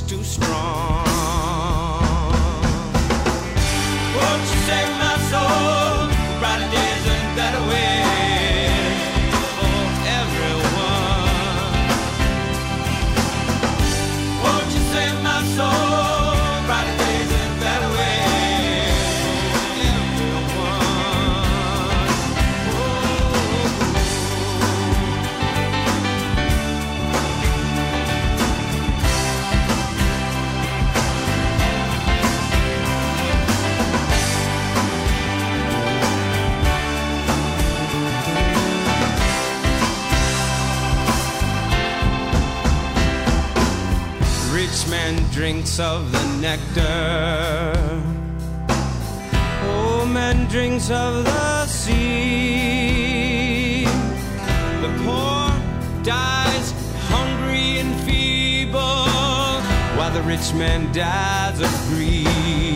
too strong. Won't you save my soul? Brighter days and better ways for everyone. Won't you save my soul? Brighter days and better ways for everyone. Rich man drinks of the nectar, poor man drinks of the sea. The poor dies hungry and feeble, while the rich man dies of greed.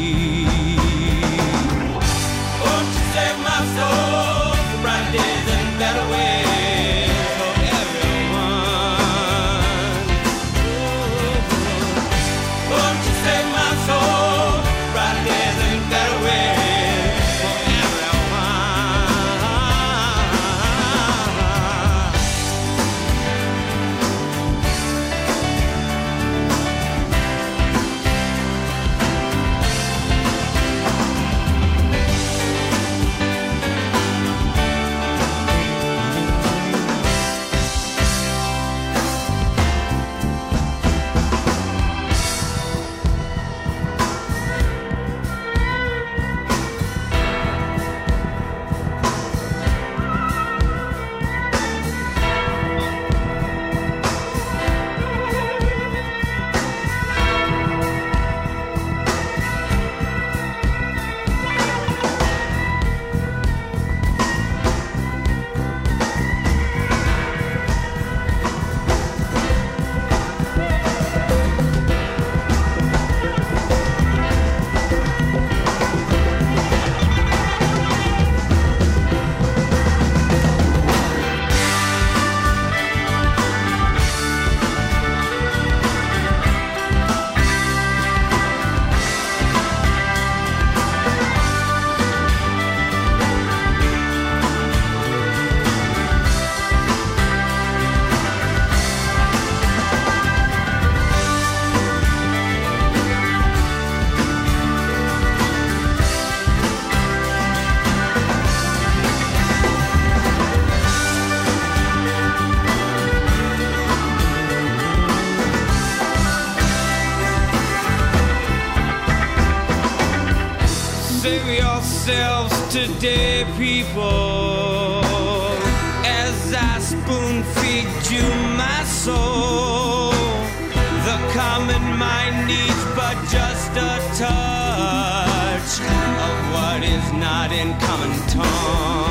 Won't you save my soul for bright days and better ways for everyone? Won't you save my soul? Brighter days and better ways for save yourselves today, people, as I spoon feed you my soul. The common mind needs but just a touch of what is not in common tongue.